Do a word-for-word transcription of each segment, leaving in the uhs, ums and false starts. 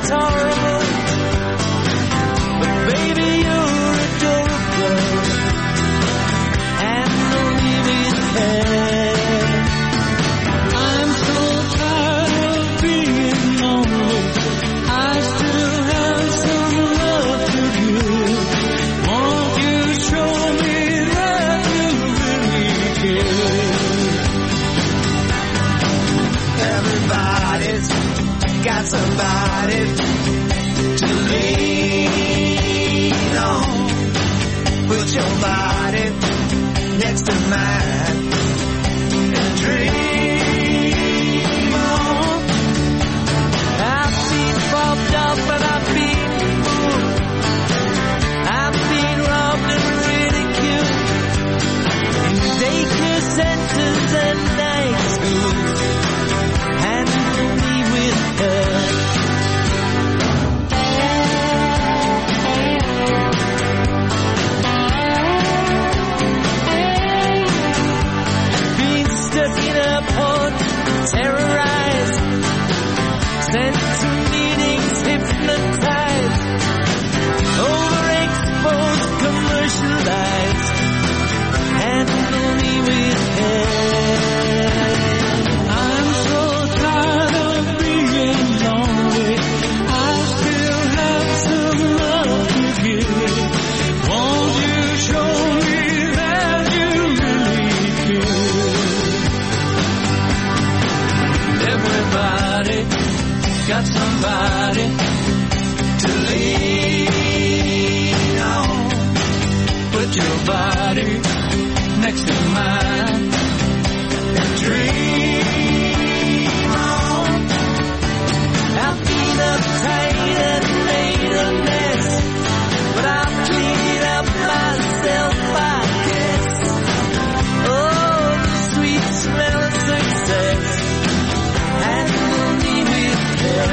horrible, but baby, you're adorable, and only with her. I'm so tired of being lonely, I still have some love to give. Won't you show me that you really care? Everybody's got somebody to lean on. Put your body next to mine and dream on. I've been bumped up and I've been fooled. I've been robbed and ridiculed in daycare centers and night schools. Handle me with her. Been stuck in a port, terrorized, sent to meetings, hypnotized, overexposed, commercialized. Handle me with her. I'm so tired of being lonely, I still have some love to give. Won't you show me that you really care? Everybody got somebody to lean on. Put your body next to mine and dream on. I've been uptight and made a mess, but I've cleaned up myself, I guess. Oh, the sweet smell of success. Handle me with her.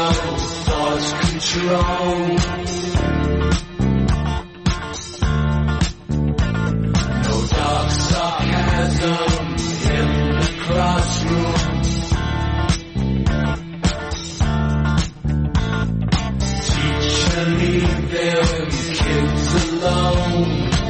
thoughts control. No dark sarcasm in the classroom. Teacher, leave them kids alone.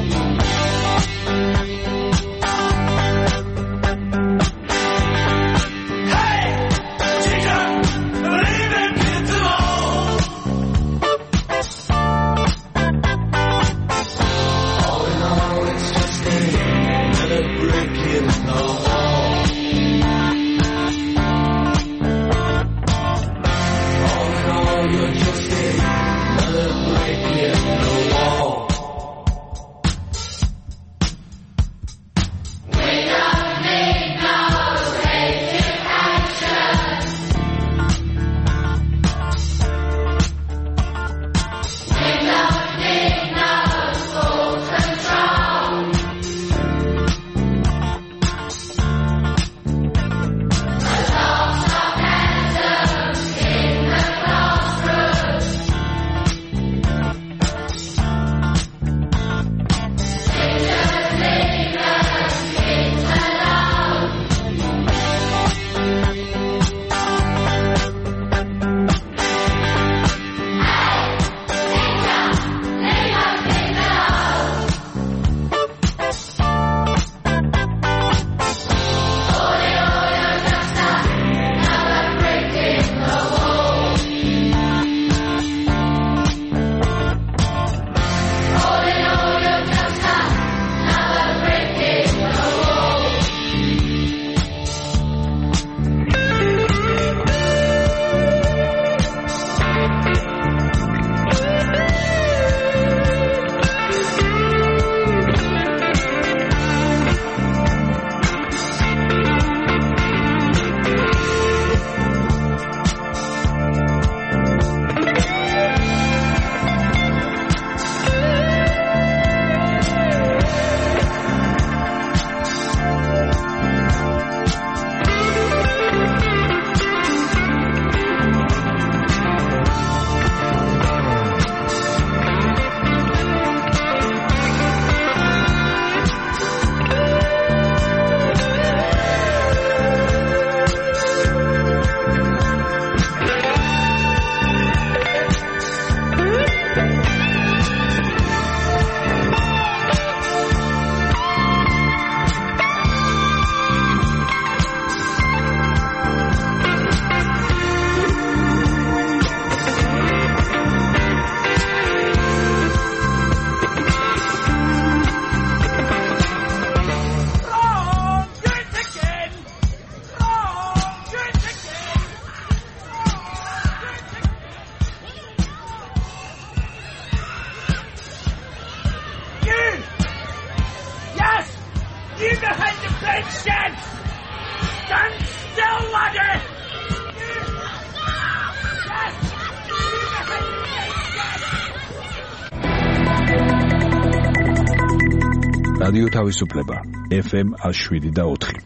რადიო თავისუფლება ეფ ემ შვიდი და ოთხი.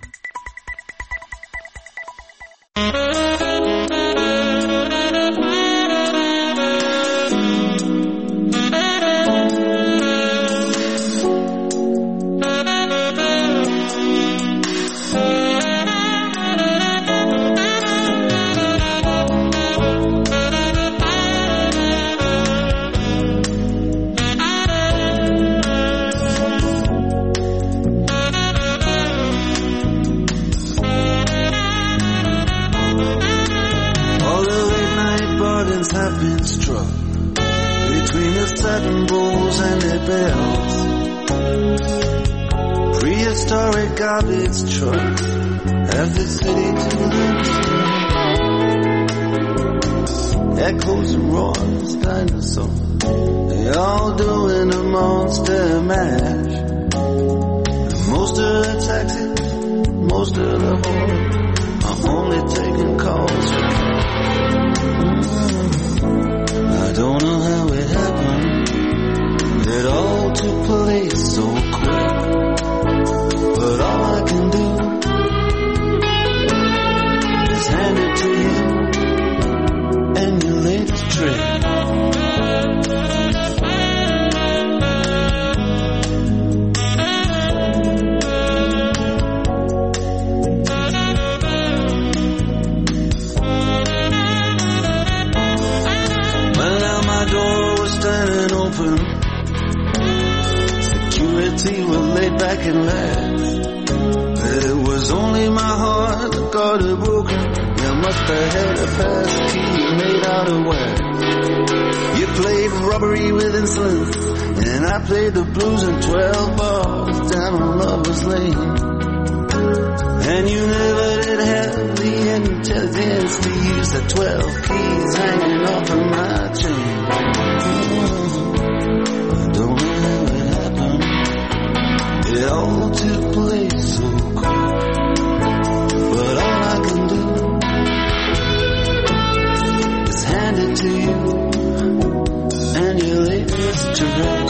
And empty, were laid back and relaxed. It was only my heart that got it broken. You must have had a pass key made out of wax. You played robbery with insolence, and I played the blues in twelve bars down on Lover's Lane. And you never did have the intelligence to use the twelve keys hanging off of my chain. I don't know how it happened. It all took place so quick. But all I can do is hand it to you and your latest trip.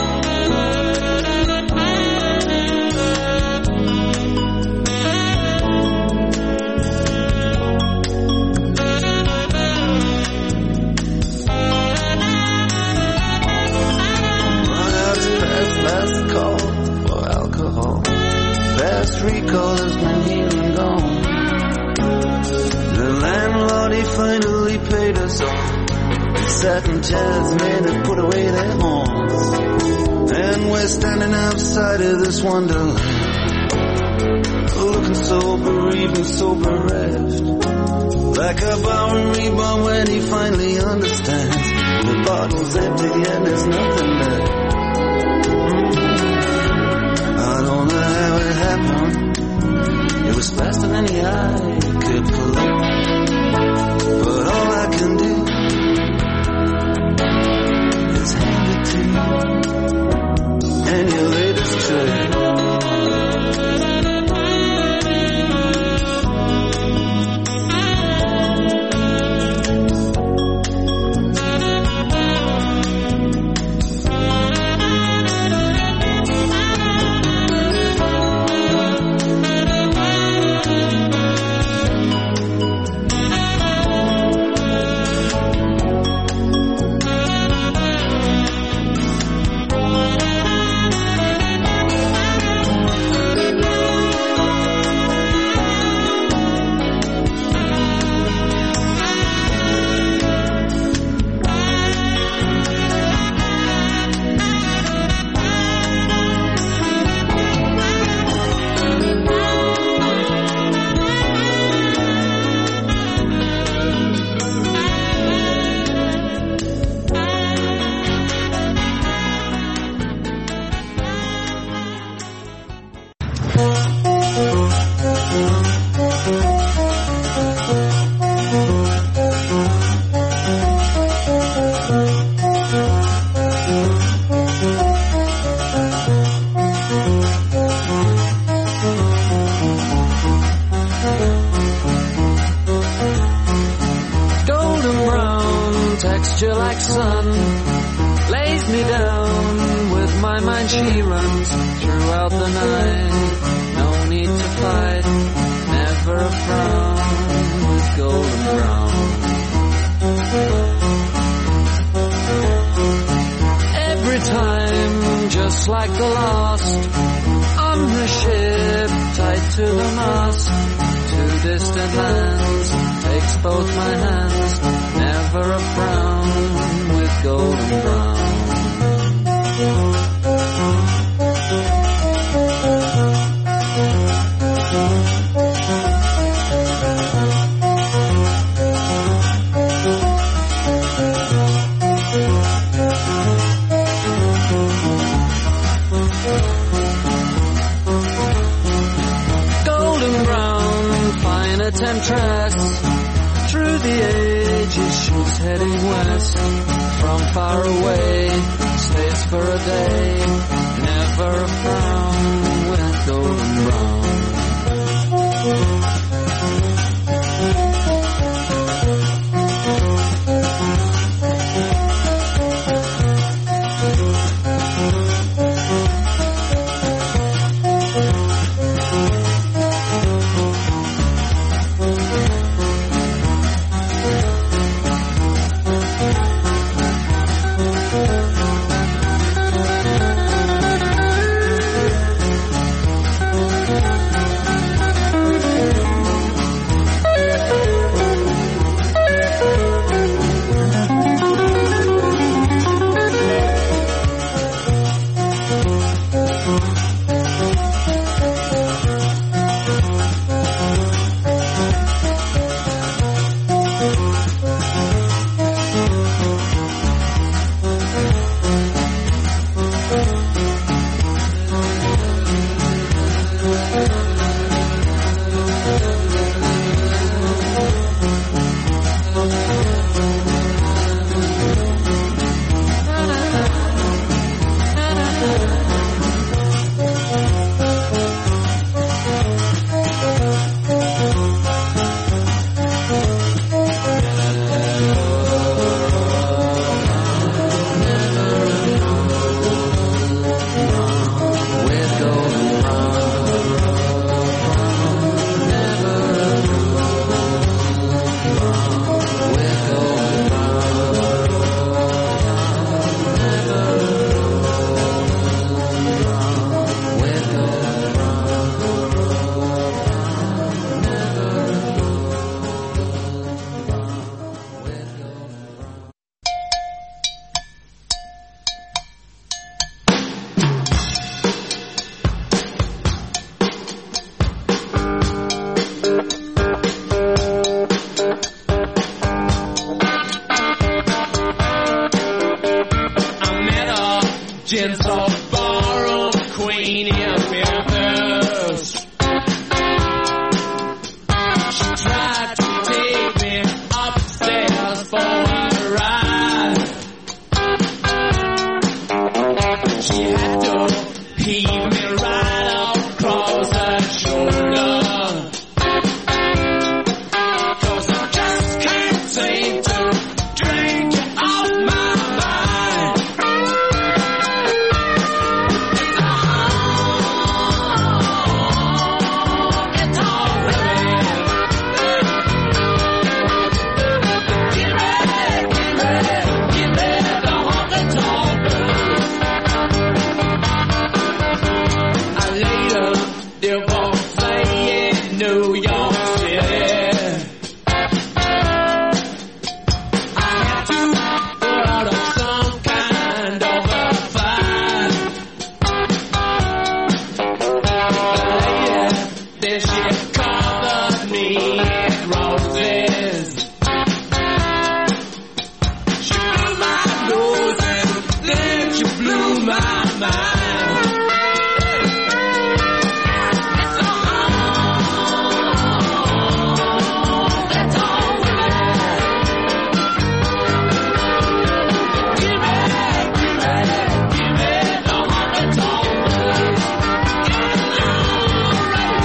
Recall has been here and gone. The landlord, he finally paid us off. The satin chairs made to put away their horns. And we're standing outside of this wonderland, looking so bereaved and so bereft, like a Bowery bomb when he finally understands the bottle's empty and there's nothing left. I don't know how it happened. It was faster than the eye could collect. But all I can do is hand it to you and your latest trick. gentle ballroom queen in Memphis. She tried to take me upstairs for a ride. She had to heave me right across her shoulder. Cause I just can't seem to drink you off my mind. It's all right. Give me, give me, give me the honky-tonk blues. I later divorcee in New York City. I had to put out of some kind of a fight. Later, then she covered me in roses. She blew my nose and then she blew my mind. It's all, it's all right. Give me, give me, give me the honky-tonk blues. It's all right.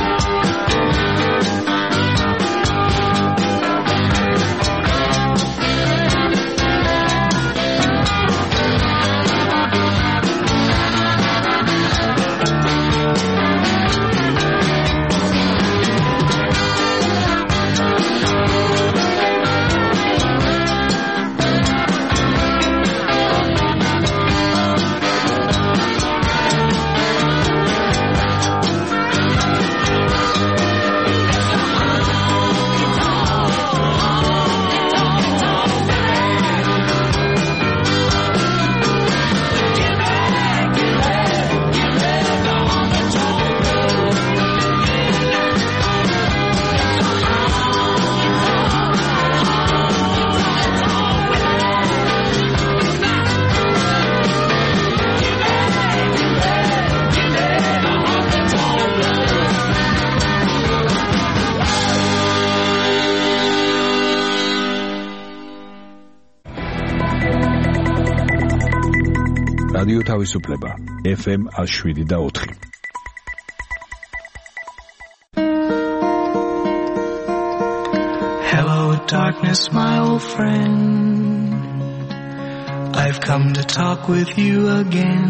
რადიო თავისუფლება ეფ ემ შვიდი და ოთხი. Hello, darkness, my old friend. I've come to talk with you again.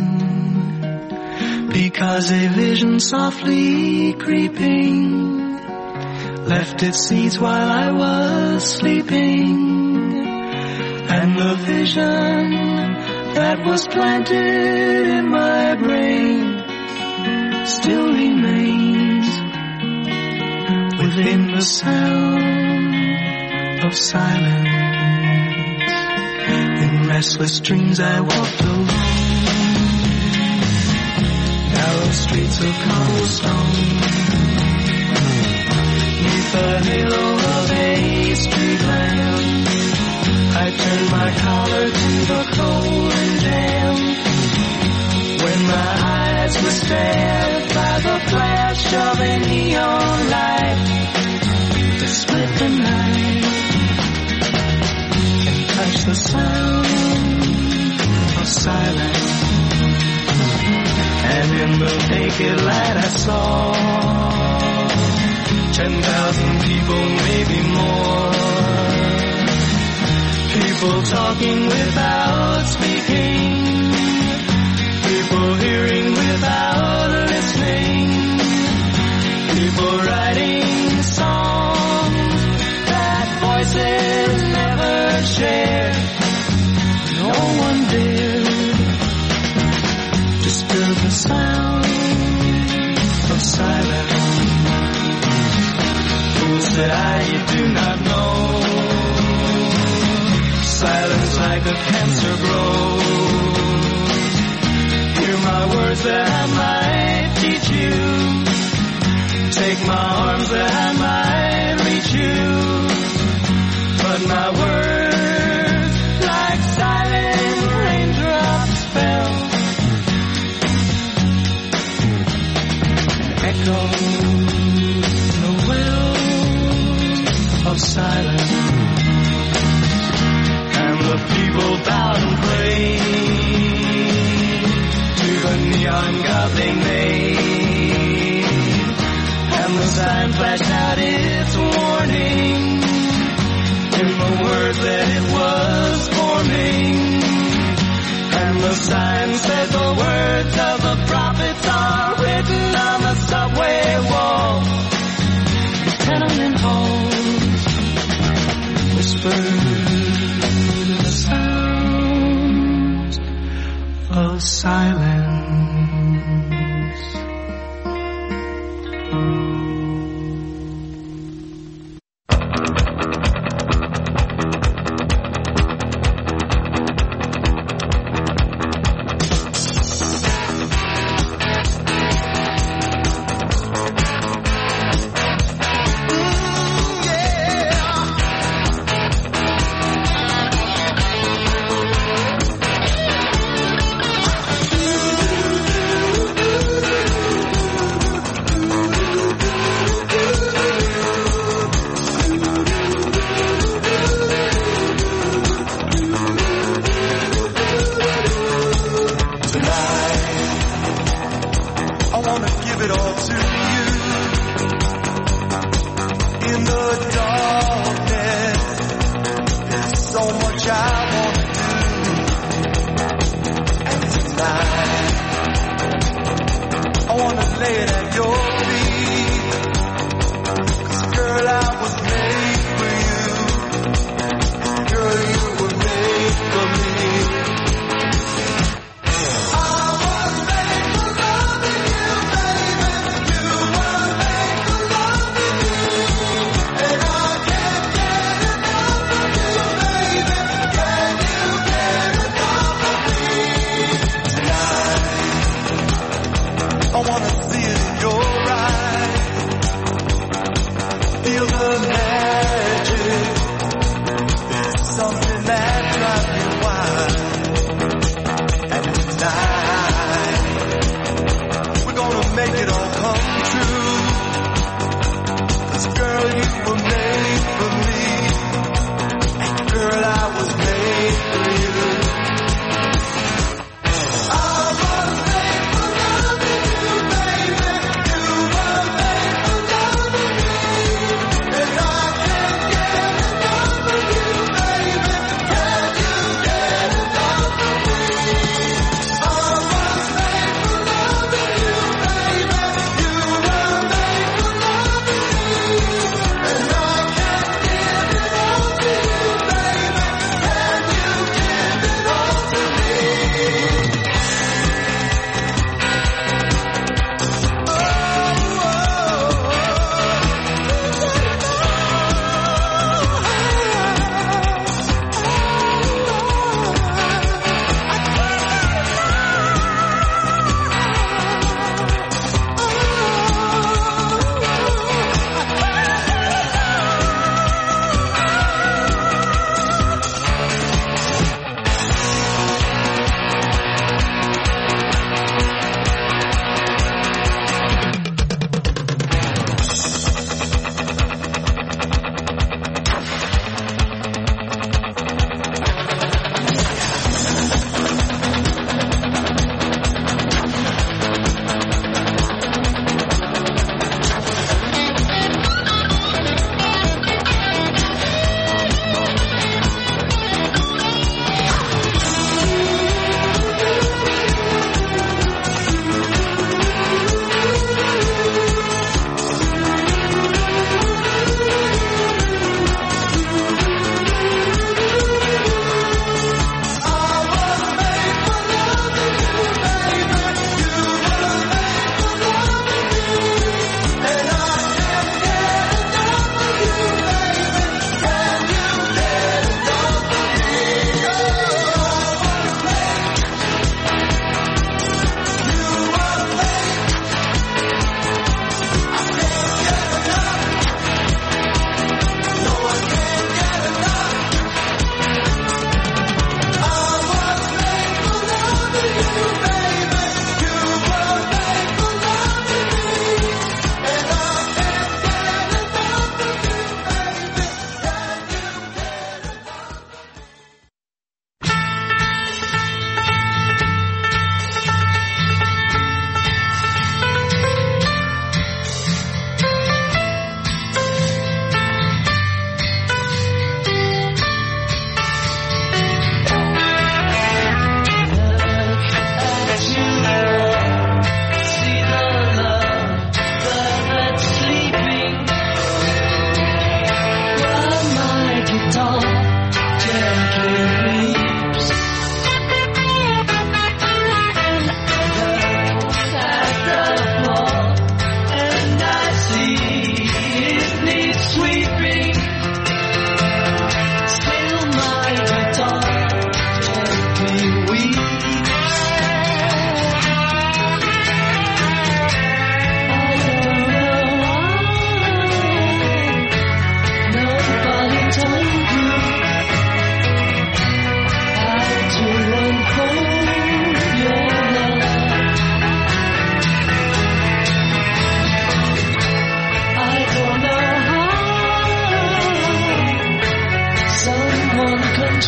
Because a vision softly creeping left its seeds while I was sleeping. And the vision that was planted in my brain still remains within the sound of silence. In restless dreams I walked alone, narrow streets of cobblestone, neath the halo of a street lamp. I turned my collar to the cold and damp. When my eyes were stared by the flash of a neon light that split the night and touched the sound of silence. And in the naked light I saw ten thousand people, maybe more. People talking without speaking, people hearing without listening, people writing songs that voices never shared. No one dared disturb the sound of silence. Fool said I, you do not know. Silence like a cancer grows. Hear my words that I might teach you. Take my arms that I might reach you. But my words like silent raindrops fell flashed out its warning in the words that it was forming. And the sign said the words of the prophets are written on the subway walls, tenement halls, whispered the sounds of silence. Yeah.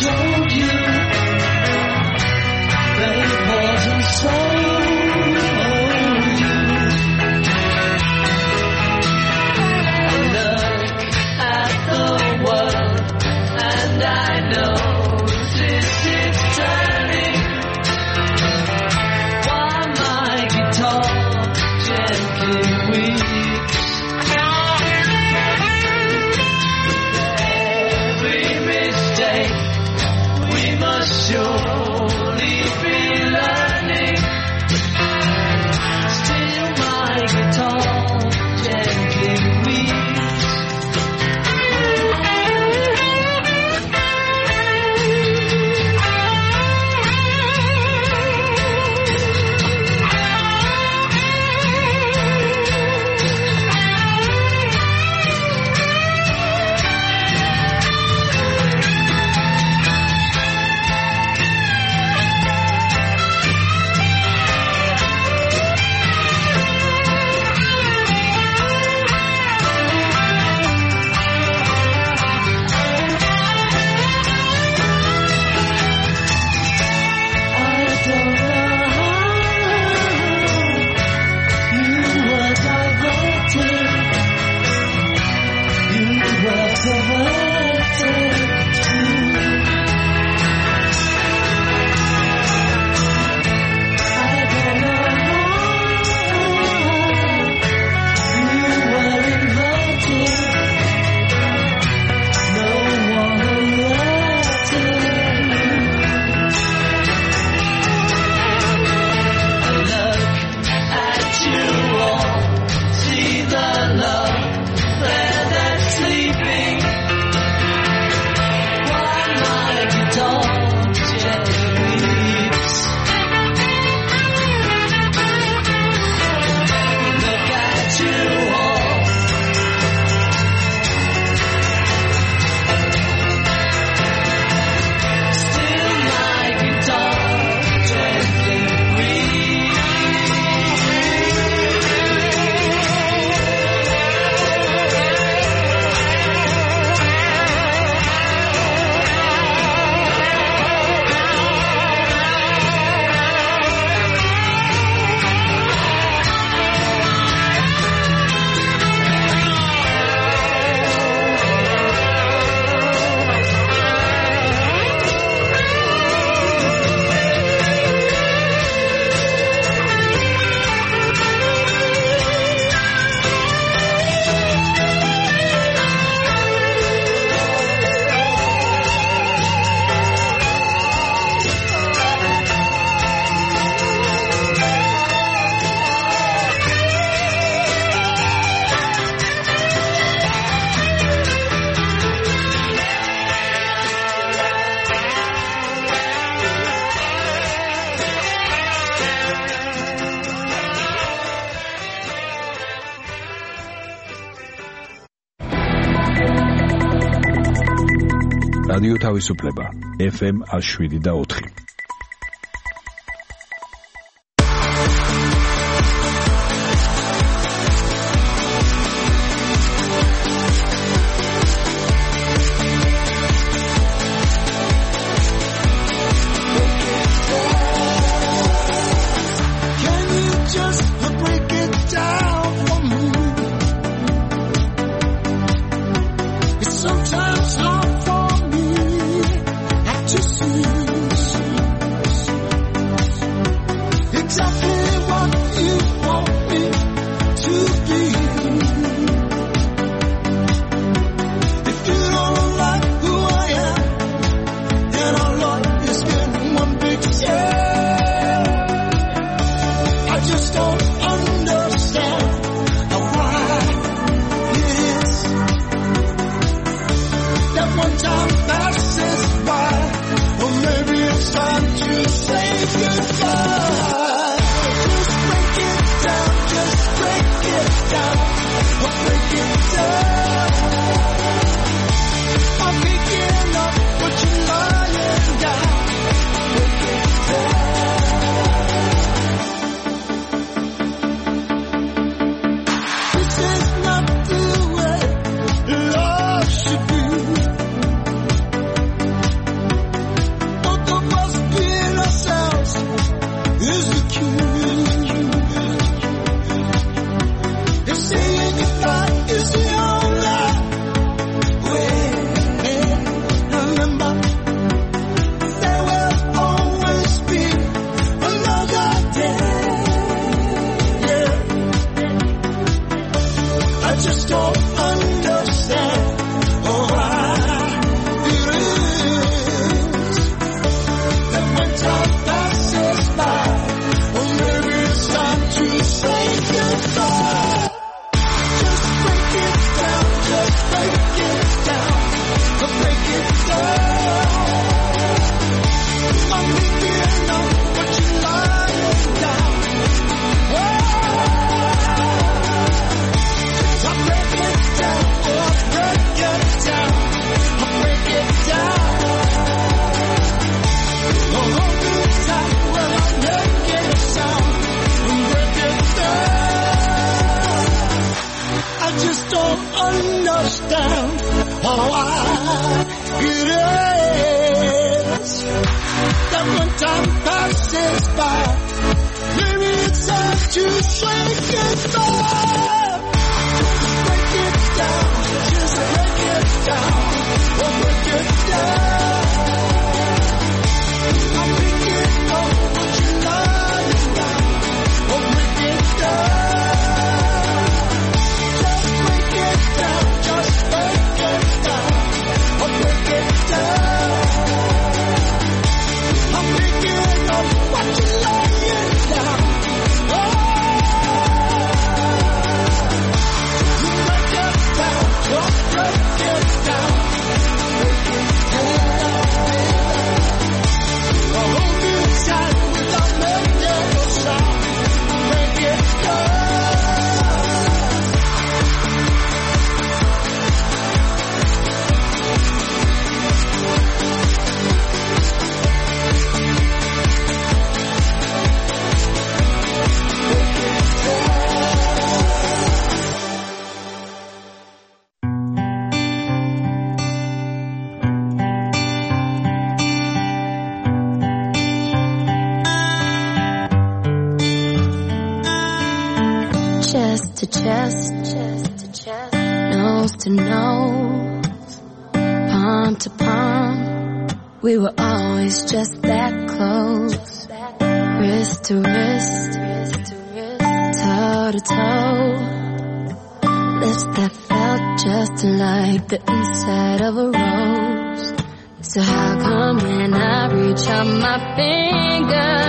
told you that it wasn't so. რადიო თავისუფლება ეფ ემ შვიდი და ოთხი. chest, chest to chest, nose to nose, palm to palm. We were always just that close, wrist to wrist, toe to toe. Lips that felt just like the inside of a rose. So how come when I reach out my finger,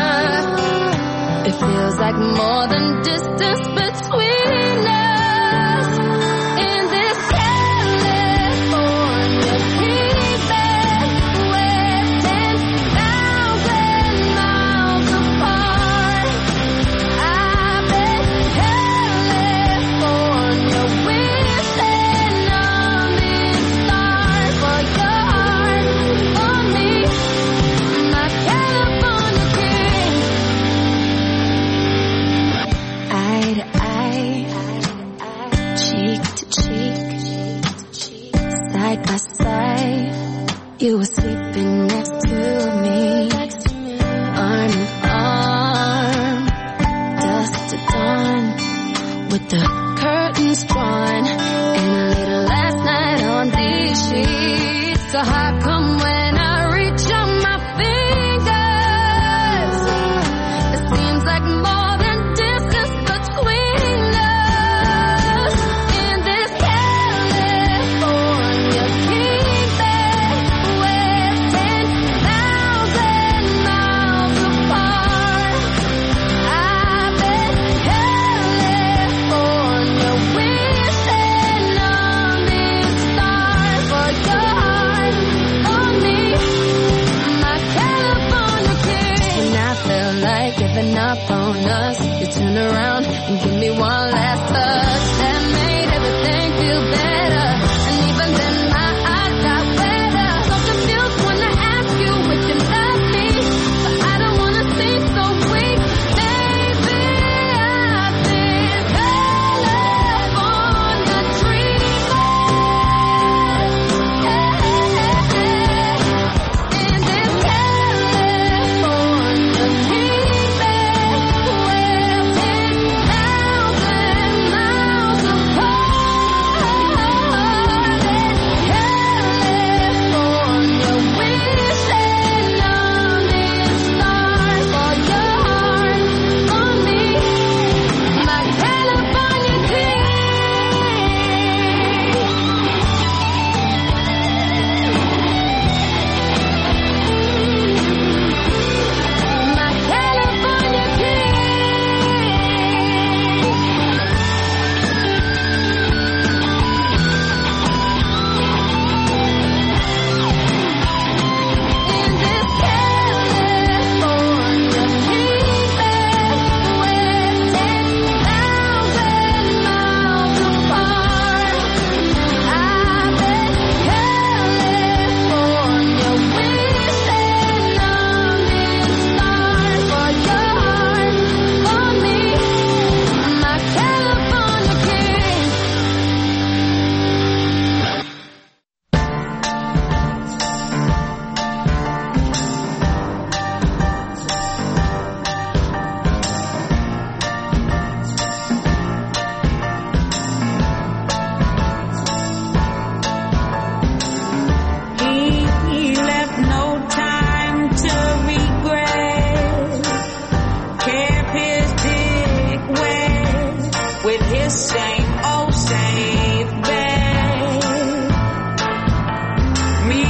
it feels like more than distance between us? In this California seabed, we're ten thousand miles apart. I bet California wishing on this star for your heart, for me, my California king. Eye to eye, cheek to cheek, side by side. You were sleeping next to me, arm in arm, dusk to dawn, with the curtains drawn, and a little last night on these sheets. So how come when I reach out my fingers, it seems like more than distance between us? In this California seabed, we're ten thousand miles apart. I bet California wishing on this star for your heart, for me, my California king. And I felt like giving up on us. You turn around and give me one last touch that made everything feel better. And even then my eyes got wetter. So confused when I ask you if you love me, but I don't wanna seem so weak. Baby, I've been California dreaming. In this California seabed, we're ten thousand miles apart. California wishing on this star for your heart, for me, my California king. My California king. In this California seabed, we're ten thousand miles apart. I bet California wishing on this star for your heart, for me, my California king. He left no time to regret. Kept his dick wet with his same old safe bet. Me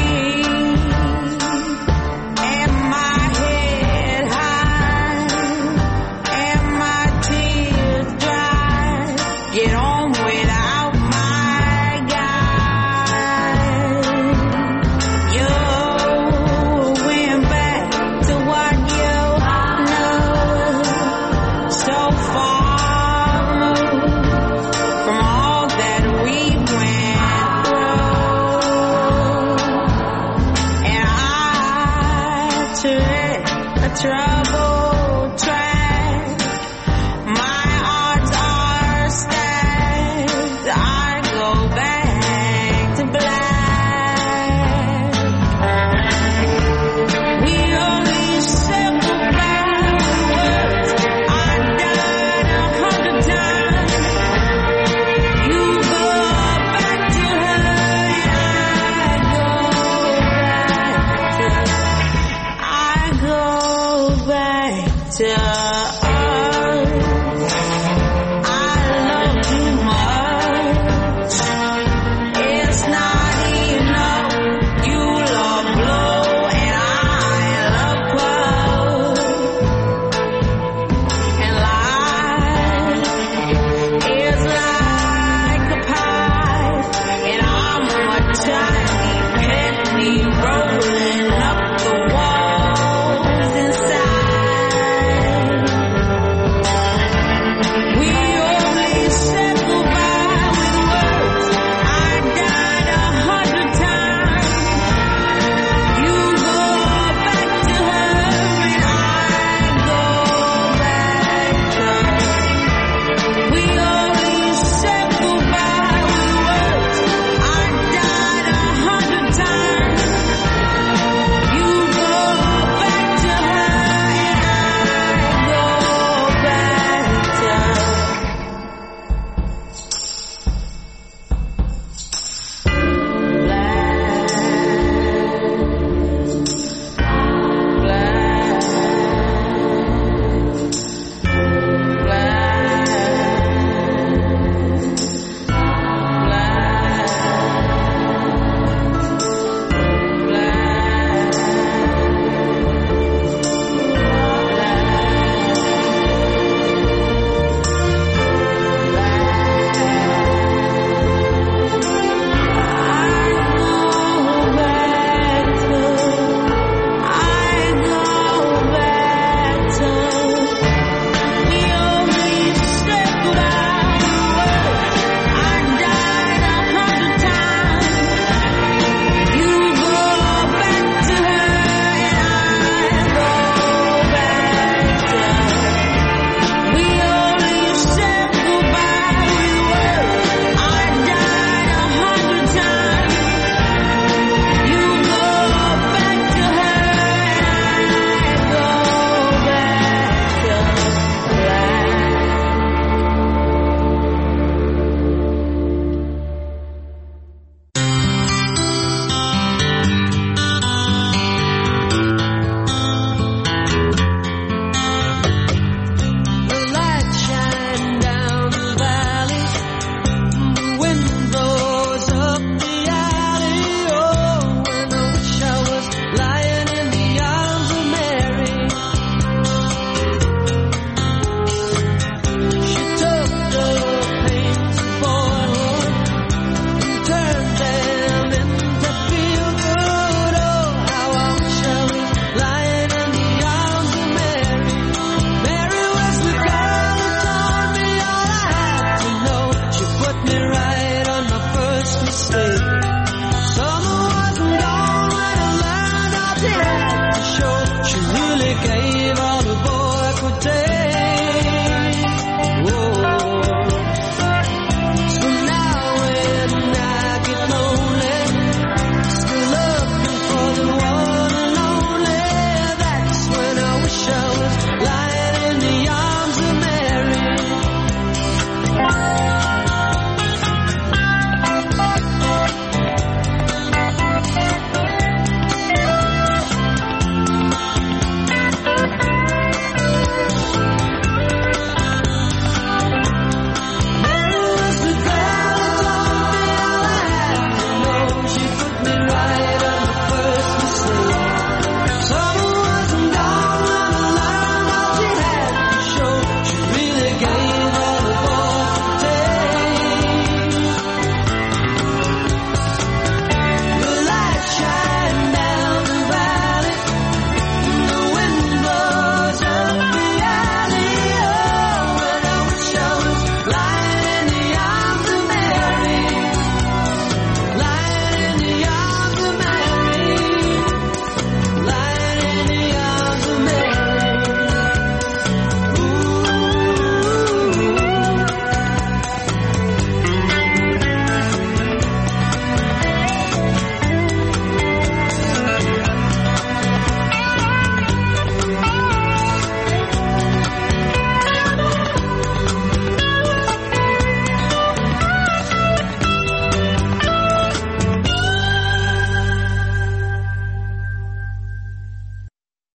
and my head high and my tears dry. Get on without my guy. You went back to what you know, so far removed from all that we went through. And I tread a troubled track. My odds are stacked. I go back to black. We only separate words. I died a hundred times. go back to